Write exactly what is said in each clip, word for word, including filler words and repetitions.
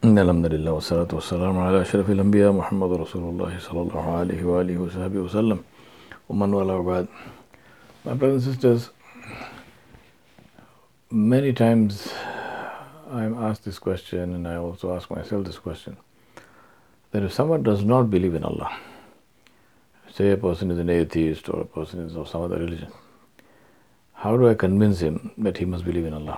Alhamdulillah, wassalatu wassalamu ala ashrafil anbiya Muhammad Rasulullah sallallahu alayhi wa alihi wa sahbihi wa sallam. Umman wala wa ba'd. My brothers and sisters, many times I'm asked this question, and I also ask myself this question, that if someone does not believe in Allah, say a person is an atheist or a person is of some other religion, how do I convince him that he must believe in Allah?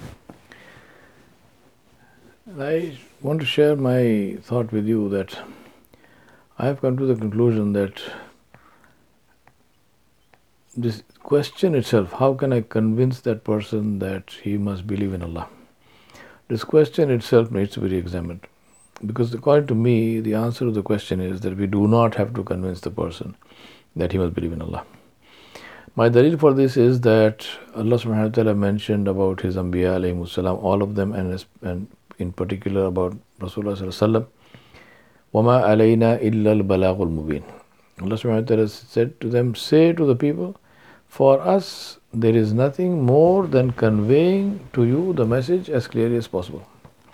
And I want to share my thought with you that I have come to the conclusion that this question itself, how can I convince that person that he must believe in Allah? This question itself needs to be re-examined. Because according to me, the answer to the question is that we do not have to convince the person that he must believe in Allah. My dalil for this is that Allah subhanahu wa ta'ala mentioned about His Anbiya alayhimus salam, all of them, and, and in particular about Rasulullah sallallahu alayhi wa sallam, وَمَا عَلَيْنَا إِلَّا الْبَلَاغُ الْمُبِينُ. Allah subhanahu wa ta'ala said to them, say to the people, for us there is nothing more than conveying to you the message as clearly as possible.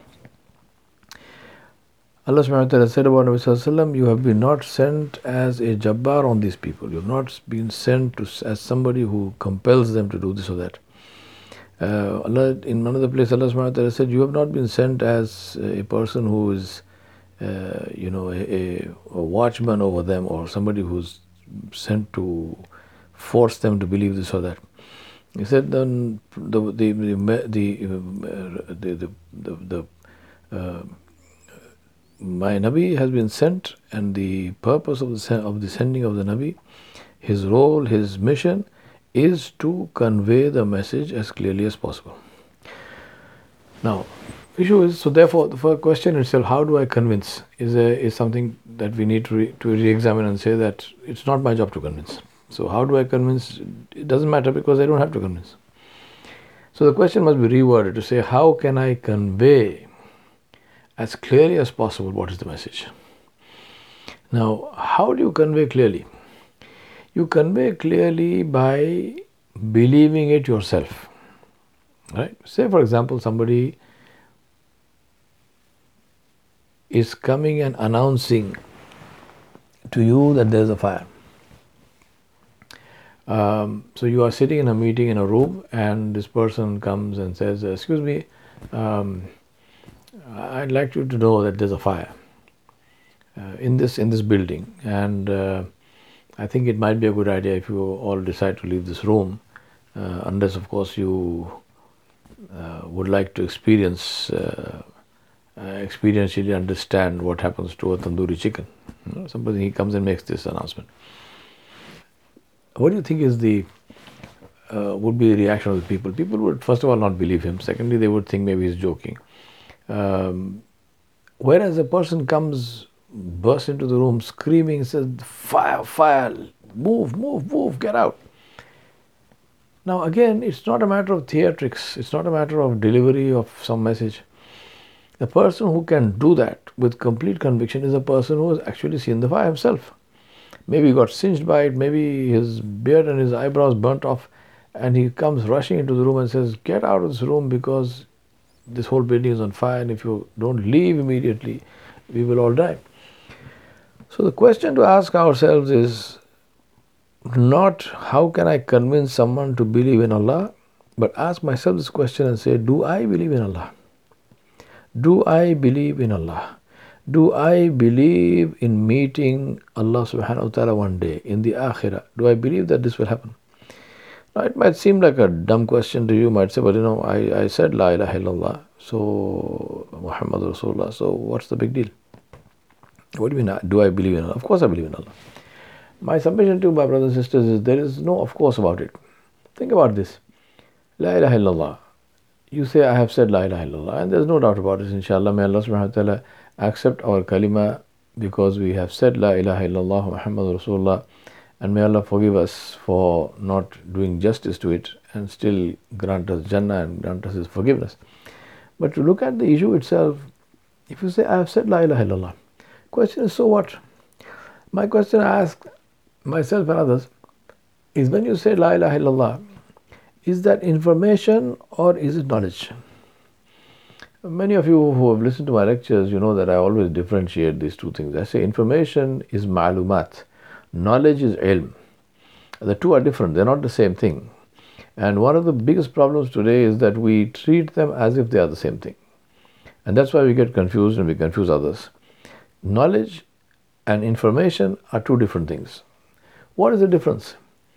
Allah subhanahu wa ta'ala said about Nabi sallallahu alayhi wa sallam, you have been not sent as a jabbar on these people. You have not been sent to, as somebody who compels them to do this or that. Uh, Allah, in another place, Allah subhanahu wa ta'ala said, you have not been sent as a person who is, uh, you know, a, a watchman over them, or somebody who's sent to force them to believe this or that. He said, then the the the the the, the, the uh, my Nabi has been sent, and the purpose of the of the sending of the Nabi, his role, his mission, is to convey the message as clearly as possible. Now, issue is, so therefore, the first question itself, how do I convince, is a, is something that we need to re, to re-examine and say that it's not my job to convince. So how do I convince? It doesn't matter, because I don't have to convince. So the question must be reworded to say, how can I convey as clearly as possible what is the message? Now, how do you convey clearly? You convey clearly by believing it yourself. Right? Say, for example, somebody is coming and announcing to you that there is a fire. Um, so you are sitting in a meeting in a room, and this person comes and says, excuse me, um, I'd like you to know that there's a fire uh, in this in this building, and uh, I think it might be a good idea if you all decide to leave this room, uh, unless of course you uh, would like to experience uh, uh, experientially understand what happens to a tandoori chicken. You know, somebody, he comes and makes this announcement. What do you think is the uh, would be the reaction of the people? People would first of all not believe him. Secondly, they would think maybe he's joking. Um, whereas a person comes, bursts into the room screaming, says, fire, fire, move, move, move, get out. Now again, it's not a matter of theatrics. It's not a matter of delivery of some message. The person who can do that with complete conviction is a person who has actually seen the fire himself. Maybe he got singed by it, maybe his beard and his eyebrows burnt off, and he comes rushing into the room and says, get out of this room, because this whole building is on fire, and if you don't leave immediately, we will all die. So the question to ask ourselves is not how can I convince someone to believe in Allah, but ask myself this question and say, do I believe in Allah? Do I believe in Allah? Do I believe in meeting Allah subhanahu wa ta'ala one day in the akhirah? Do I believe that this will happen? Now it might seem like a dumb question to you. You might say, well, you know, I, I said La ilaha illallah, so Muhammad Rasulullah, so what's the big deal? What do you mean, do I believe in Allah? Of course I believe in Allah. My submission to my brothers and sisters is, there is no of course about it. Think about this. La ilaha illallah. You say, I have said La ilaha illallah, and there is no doubt about it, inshallah. May Allah subhanahu wa ta'ala accept our kalima, because we have said La ilaha illallah Muhammad Rasulullah, and may Allah forgive us for not doing justice to it, and still grant us Jannah and grant us His forgiveness. But to look at the issue itself, if you say, I have said La ilaha illallah, question is, so what? My question I ask myself and others is, when you say La ilaha illallah, is that information or is it knowledge? Many of you who have listened to my lectures, you know that I always differentiate these two things. I say information is ma'lumat, knowledge is ilm. The two are different, they're not the same thing. And one of the biggest problems today is that we treat them as if they are the same thing. And that's why we get confused and we confuse others. Knowledge and information are two different things. What is the difference?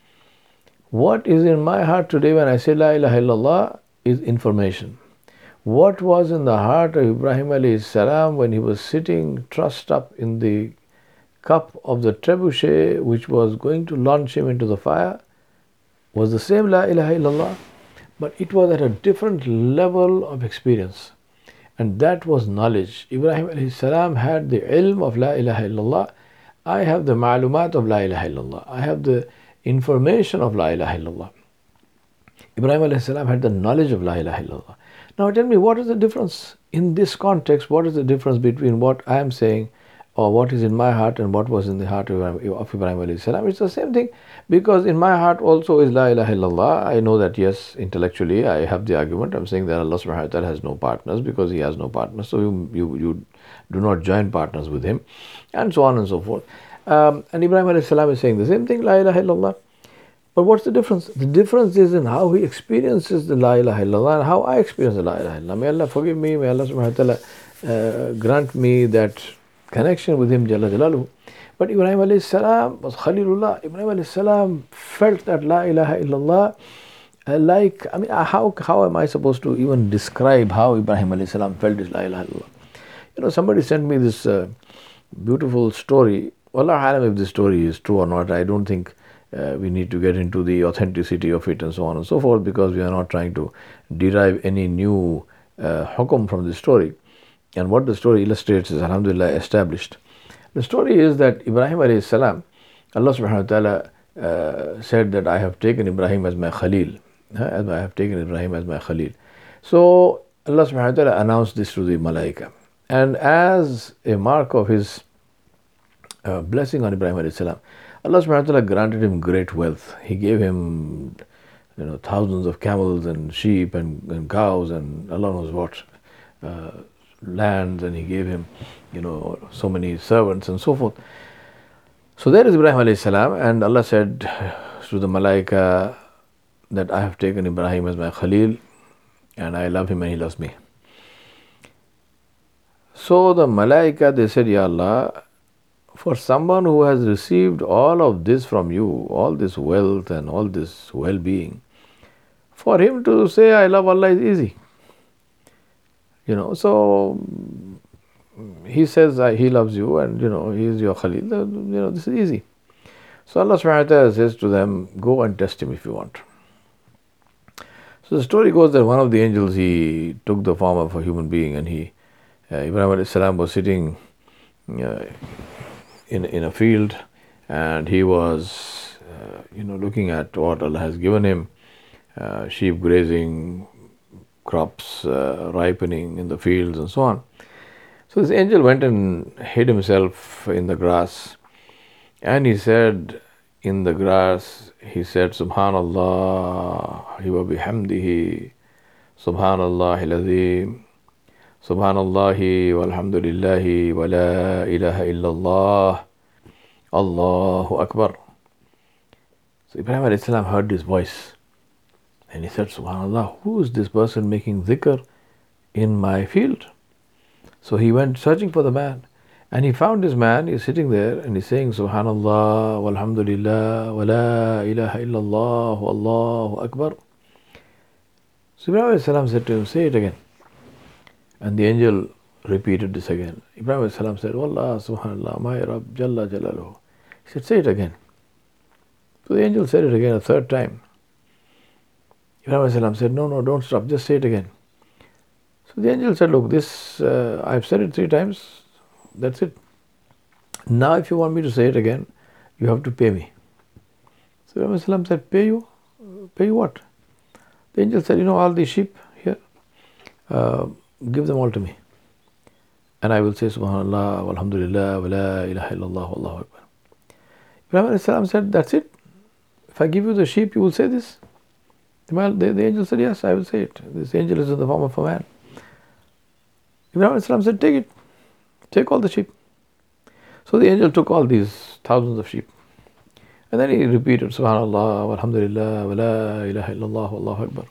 What is in my heart today when I say La ilaha illallah is information. What was in the heart of Ibrahim alayhi salam when he was sitting trussed up in the cup of the trebuchet which was going to launch him into the fire was the same La ilaha illallah, but it was at a different level of experience. And that was knowledge. Ibrahim alayhi salam had the ilm of La ilaha illallah. I have the ma'lumat of La ilaha illallah. I have the information of La ilaha illallah. Ibrahim alayhi salam had the knowledge of La ilaha illallah. Now tell me, what is the difference in this context? What is the difference between what I am saying or what is in my heart and what was in the heart of Ibrahim alayhi salam? It's the same thing, because in my heart also is La ilaha illallah. I know that, yes, intellectually I have the argument. I'm saying that Allah subhanahu wa ta'ala has no partners because He has no partners. So you, you, you do not join partners with Him, and so on and so forth. Um, and Ibrahim alayhi salam is saying the same thing, La ilaha illallah. But what's the difference? The difference is in how he experiences the La ilaha illallah and how I experience the La ilaha illallah. May Allah forgive me, may Allah subhanahu wa ta'ala uh, grant me that connection with Him, Jalla Jalaluhu. But Ibrahim alayhi salam was Khalilullah. Ibrahim alayhi salam felt that La ilaha illallah uh, like, I mean, how, how am I supposed to even describe how Ibrahim alayhi salam felt this La ilaha illallah? You know, somebody sent me this uh, beautiful story. Wallahu alam if this story is true or not. I don't think Uh, we need to get into the authenticity of it and so on and so forth, because we are not trying to derive any new uh, hukum from the story. And what the story illustrates is, alhamdulillah, established. The story is that Ibrahim alayhi salam, Allah subhanahu wa ta'ala uh, said that I have taken Ibrahim as my Khalil. Huh? As I have taken Ibrahim as my Khalil. So Allah subhanahu wa ta'ala announced this to the malaika. And as a mark of His uh, blessing on Ibrahim alayhi salam, Allah subhanahu wa ta'ala granted him great wealth. He gave him, you know, thousands of camels and sheep and, and cows and Allah knows what, uh, lands, and He gave him, you know, so many servants and so forth. So there is Ibrahim alayhi salam, and Allah said to the malaika that I have taken Ibrahim as my Khalil and I love him and he loves me. So the malaika, they said, Ya Allah, for someone who has received all of this from you, all this wealth and all this well-being, for him to say I love Allah is easy. You know, so he says he loves you and, you know, he is your Khalil. You know, this is easy. So Allah subhanahu wa ta'ala says to them, go and test him if you want. So the story goes that one of the angels, he took the form of a human being, and he, uh, Ibrahim alayhi salam was sitting uh, in in a field, and he was uh, you know looking at what Allah has given him, uh, sheep grazing, crops uh, ripening in the fields and so on. So this angel went and hid himself in the grass, and he said in the grass, he said, Subhanallah wa bihamdihi, Subhanallah al-azim, Subhanallahi walhamdulillahi wa la ilaha illallah, Allahu Akbar. So Ibrahim alayhi salam heard this voice, and he said, Subhanallah, who is this person making dhikr in my field? So he went searching for the man, and he found this man. He's sitting there and he's saying, Subhanallah walhamdulillah wa la ilaha illallah, Allahu Akbar. So Ibrahim alayhi salam said to him, say it again. And the angel repeated this again. Ibrahim alayhi salam said, Wallah, Subhanallah, my Rabb, Jalla Jalaluhu. He said, say it again. So the angel said it again a third time. Ibrahim alayhi salam said, no, no, don't stop, just say it again. So the angel said, look, this, uh, I've said it three times, that's it. Now if you want me to say it again, you have to pay me. So Ibrahim alayhi salam said, pay you? Pay you what? The angel said, you know, all these sheep here, uh, give them all to me, and I will say Subhanallah walhamdulillah wa la ilaha illallah, Allahu Akbar. Ibrahim alayhi salam said, that's it? If I give you the sheep, you will say this? The, the, the angel said, yes, I will say it. This angel is in the form of a man. Ibrahim alayhi said, take it, take all the sheep. So the angel took all these thousands of sheep. And then he repeated, Subhanallah, Alhamdulillah, wa la ilaha illallah, Wallahu Akbar.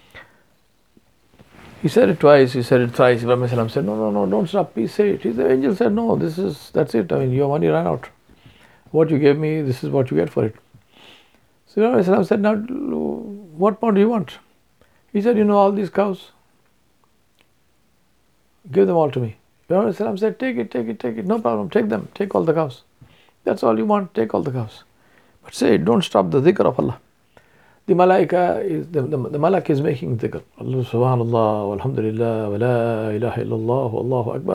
He said it twice, he said it thrice. Ibrahim alayhi said, no, no, no, don't stop, please say it. The angel said, no, this is, that's it. I mean, your money ran out. What you gave me, this is what you get for it. So Ibrahim alayhi said, now, what more do you want? He said, you know, all these cows, give them all to me. Ibrahim alayhi said, take it, take it, take it, no problem, take them, take all the cows. That's all you want, take all the cows. But say, don't stop the dhikr of Allah. The malaika is, the, the, the malak is making dhikr. Allah subhanallah, alhamdulillah, wa la ilaha illallah, Allahu Akbar.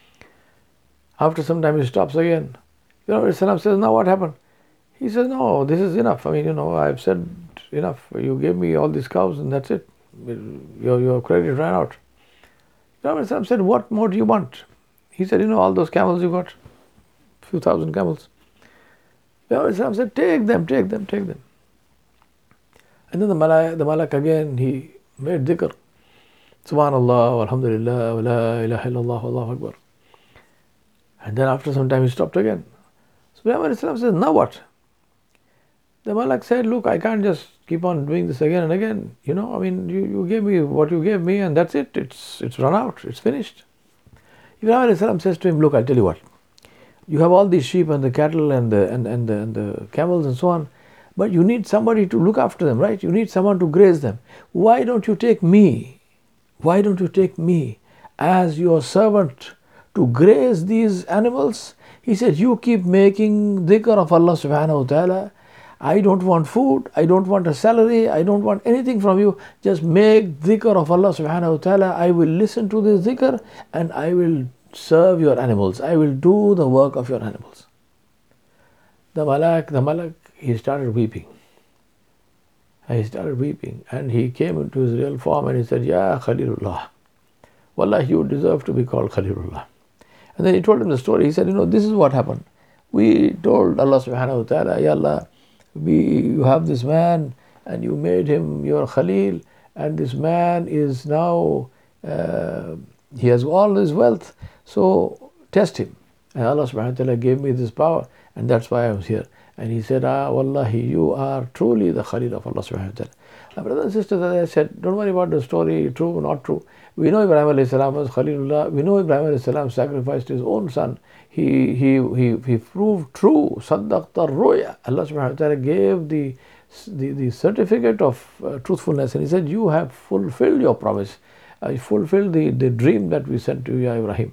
After some time he stops again. Ibrahim says, now what happened? He says, no, this is enough. I mean, you know, I've said enough. You gave me all these cows and that's it. Your, your credit ran out. Ibrahim said, what more do you want? He said, you know, all those camels you got, few thousand camels. Ibrahim said, take them, take them, take them. And then the malak, the malak again, he made dhikr. Subhanallah, alhamdulillah, wa la ilaha illallah, Allahu Akbar. And then after some time he stopped again. So Ibrahim says, now what? The malak said, look, I can't just keep on doing this again and again. You know, I mean, you, you gave me what you gave me and that's it. It's, it's run out. It's finished. Ibrahim says to him, look, I'll tell you what. You have all these sheep and the cattle and the, and, and, the, and the camels and so on. But you need somebody to look after them, right? You need someone to graze them. Why don't you take me? Why don't you take me as your servant to graze these animals? He said, you keep making dhikr of Allah subhanahu wa ta'ala. I don't want food. I don't want a salary. I don't want anything from you. Just make dhikr of Allah subhanahu wa ta'ala. I will listen to this dhikr and I will serve your animals. I will do the work of your animals. The malak, the malak, he started weeping. He started weeping and he came into his real form and he said, Ya Khalilullah, Wallah, you deserve to be called Khalilullah. And then he told him the story. He said, you know, this is what happened. We told Allah subhanahu wa ta'ala, Ya Allah, we, you have this man and you made him your Khalil, and this man is now, uh, he has all his wealth, so test him. And Allah subhanahu wa ta'ala gave me this power and that's why I was here. And he said, ah, Wallahi, you are truly the Khalil of Allah subhanahu wa ta'ala. My brothers and sisters, as I said, don't worry about the story, true, not true. We know Ibrahim alayhi salam was Khalilullah. We know Ibrahim alayhi salam sacrificed his own son. He, he, he, he proved true. Saddaqta ruya. Allah subhanahu wa ta'ala gave the, the, the certificate of uh, truthfulness. And he said, you have fulfilled your promise. Uh, you fulfilled the, the dream that we sent to you, Ya Ibrahim.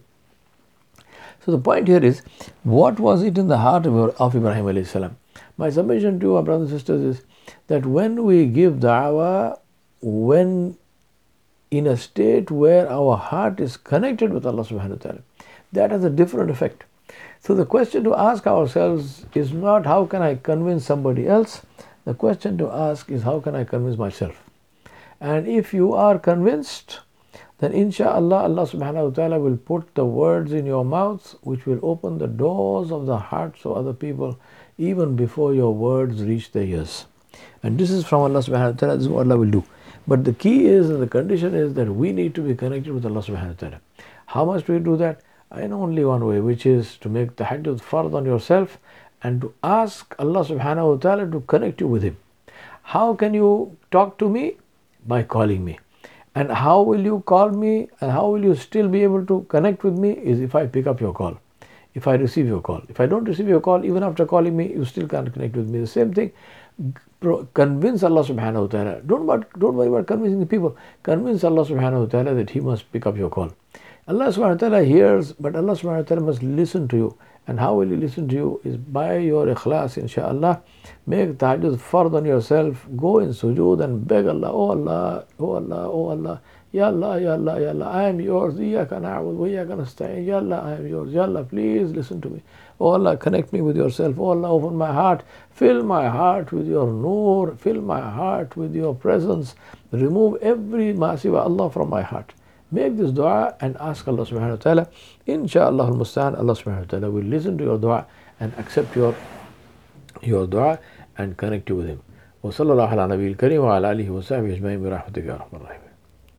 So the point here is, what was it in the heart of, of Ibrahim alayhi salam? My submission to our brothers and sisters is that when we give da'wah, when in a state where our heart is connected with Allah subhanahu wa ta'ala, that has a different effect. So the question to ask ourselves is not how can I convince somebody else. The question to ask is how can I convince myself. And if you are convinced, then insha'Allah, Allah subhanahu wa ta'ala will put the words in your mouth which will open the doors of the hearts of other people even before your words reach their ears. And this is from Allah subhanahu wa ta'ala, this is what Allah will do. But the key is, and the condition is that we need to be connected with Allah subhanahu wa ta'ala. How much do we do that? In only one way, which is to make the tahajjud fard on yourself and to ask Allah subhanahu wa ta'ala to connect you with Him. How can you talk to me? By calling me. And how will you call me and how will you still be able to connect with me is if I pick up your call, if I receive your call. If I don't receive your call, even after calling me, you still can't connect with me. The same thing, convince Allah subhanahu wa ta'ala. Don't, about, don't worry about convincing the people. Convince Allah subhanahu wa ta'ala that He must pick up your call. Allah subhanahu wa ta'ala hears, but Allah subhanahu wa ta'ala must listen to you. And how will He listen to you is by your ikhlas, insha'Allah. Make tahajjud fard on yourself. Go in sujood and beg Allah, oh Allah, oh Allah, oh Allah. Ya Allah, Ya Allah, Ya Allah, I am yours. Iyaka na'budu wa iyaka nasta'in. Ya Allah, I am yours. Ya Allah, please listen to me. Oh Allah, connect me with yourself. Oh Allah, open my heart. Fill my heart with your noor. Fill my heart with your presence. Remove every masiwa Allah from my heart. Make this dua and ask Allah subhanahu wa ta'ala. Insha'Allah al-Mustan, Allah subhanahu wa ta'ala will listen to your dua and accept your, your dua and connect you with Him. Wa sallallahu ala nabiyil kareem wa ala alihi wa sahbihi ajma'in bi rahmatika ya arhamar rahimin.